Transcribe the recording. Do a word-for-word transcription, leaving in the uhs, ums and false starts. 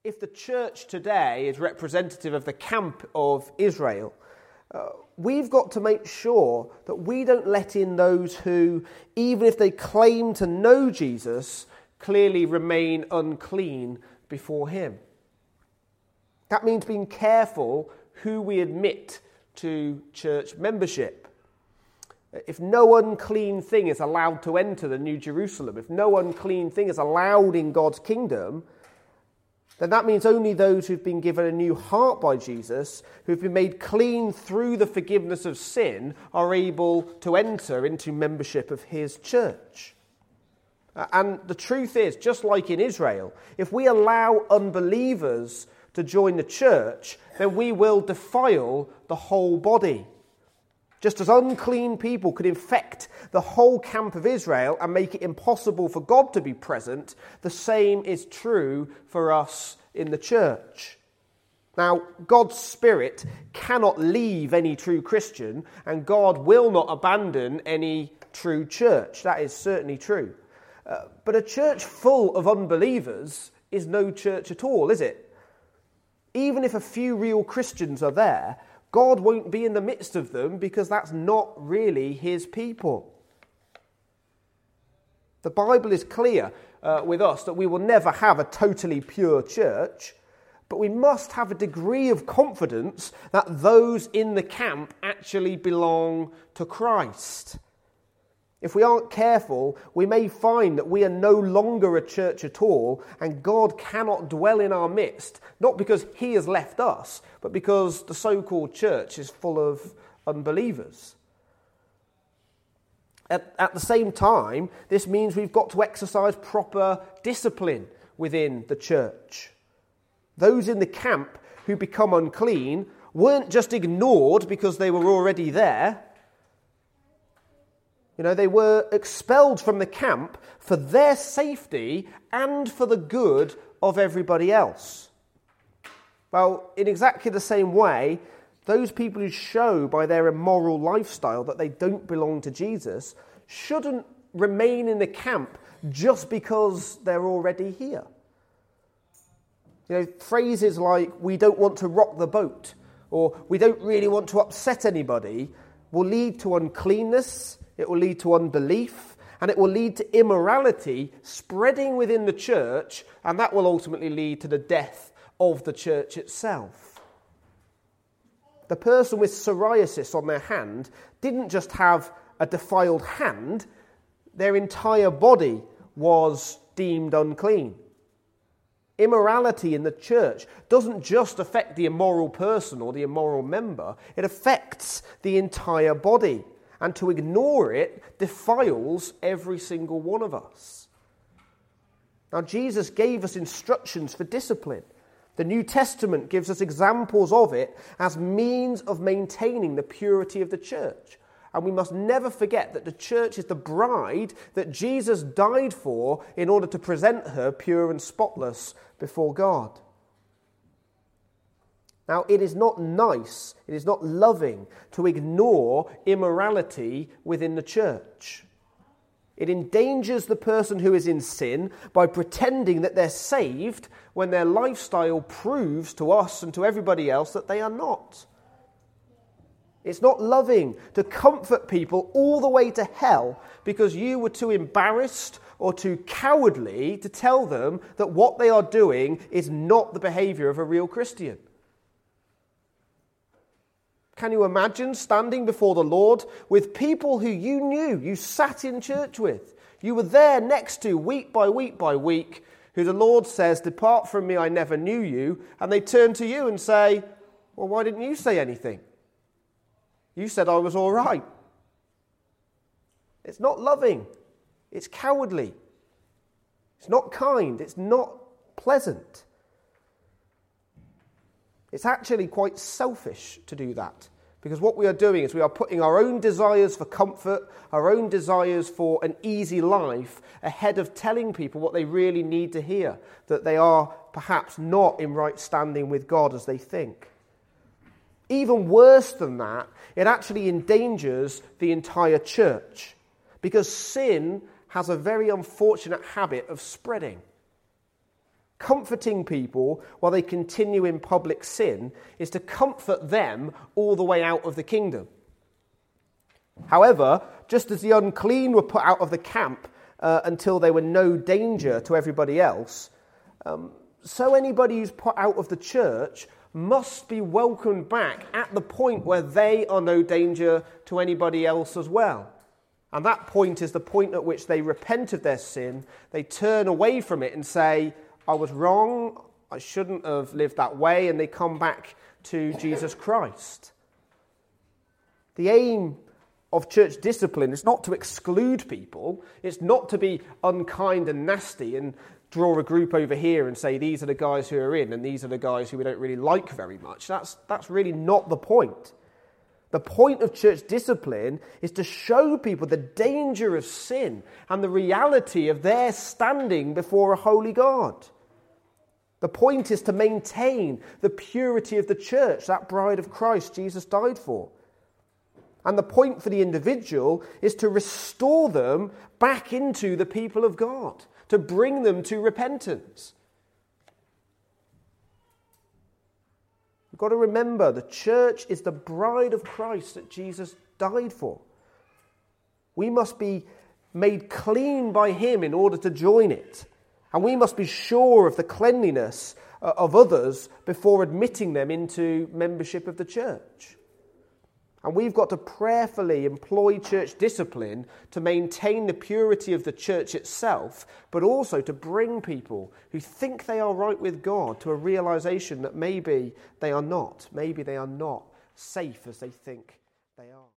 if the church today is representative of the camp of Israel, uh, we've got to make sure that we don't let in those who, even if they claim to know Jesus, clearly remain unclean before him. That means being careful who we admit to church membership. If no unclean thing is allowed to enter the New Jerusalem, if no unclean thing is allowed in God's kingdom, then that means only those who've been given a new heart by Jesus, who've been made clean through the forgiveness of sin, are able to enter into membership of his church. And the truth is, just like in Israel, if we allow unbelievers to join the church, then we will defile the whole body. Just as unclean people could infect the whole camp of Israel and make it impossible for God to be present, the same is true for us in the church. Now, God's Spirit cannot leave any true Christian, and God will not abandon any true church. That is certainly true. Uh, but a church full of unbelievers is no church at all, is it? Even if a few real Christians are there, God won't be in the midst of them because that's not really his people. The Bible is clear uh, with us that we will never have a totally pure church, but we must have a degree of confidence that those in the camp actually belong to Christ. If we aren't careful, we may find that we are no longer a church at all, and God cannot dwell in our midst, not because he has left us, but because the so-called church is full of unbelievers. At, at the same time, this means we've got to exercise proper discipline within the church. Those in the camp who become unclean weren't just ignored because they were already there. You know, they were expelled from the camp for their safety and for the good of everybody else. Well, in exactly the same way, those people who show by their immoral lifestyle that they don't belong to Jesus shouldn't remain in the camp just because they're already here. You know, phrases like, we don't want to rock the boat, or we don't really want to upset anybody, will lead to uncleanness, it will lead to unbelief, and it will lead to immorality spreading within the church, and that will ultimately lead to the death of the church itself. The person with psoriasis on their hand didn't just have a defiled hand, their entire body was deemed unclean. Immorality in the church doesn't just affect the immoral person or the immoral member, it affects the entire body. And to ignore it defiles every single one of us. Now, Jesus gave us instructions for discipline. The New Testament gives us examples of it as means of maintaining the purity of the church. And we must never forget that the church is the bride that Jesus died for in order to present her pure and spotless before God. Now, it is not nice, it is not loving to ignore immorality within the church. It endangers the person who is in sin by pretending that they're saved when their lifestyle proves to us and to everybody else that they are not. It's not loving to comfort people all the way to hell because you were too embarrassed or too cowardly to tell them that what they are doing is not the behavior of a real Christian. Can you imagine standing before the Lord with people who you knew, you sat in church with, you were there next to week by week by week, who the Lord says, "Depart from me, I never knew you," and they turn to you and say, "Well, why didn't you say anything? You said I was all right." It's not loving. It's cowardly. It's not kind. It's not pleasant. It's actually quite selfish to do that, because what we are doing is we are putting our own desires for comfort, our own desires for an easy life ahead of telling people what they really need to hear, that they are perhaps not in right standing with God as they think. Even worse than that, it actually endangers the entire church, because sin has a very unfortunate habit of spreading. Comforting people while they continue in public sin is to comfort them all the way out of the kingdom. However, just as the unclean were put out of the camp uh, until they were no danger to everybody else, um, so anybody who's put out of the church must be welcomed back at the point where they are no danger to anybody else as well. And that point is the point at which they repent of their sin, they turn away from it and say, I was wrong, I shouldn't have lived that way, and they come back to Jesus Christ. The aim of church discipline is not to exclude people, it's not to be unkind and nasty and draw a group over here and say these are the guys who are in and these are the guys who we don't really like very much. That's, that's really not the point. The point of church discipline is to show people the danger of sin and the reality of their standing before a holy God. The point is to maintain the purity of the church, that bride of Christ Jesus died for. And the point for the individual is to restore them back into the people of God, to bring them to repentance. We've got to remember the church is the bride of Christ that Jesus died for. We must be made clean by him in order to join it. And we must be sure of the cleanliness of others before admitting them into membership of the church. And we've got to prayerfully employ church discipline to maintain the purity of the church itself, but also to bring people who think they are right with God to a realization that maybe they are not. Maybe they are not safe as they think they are.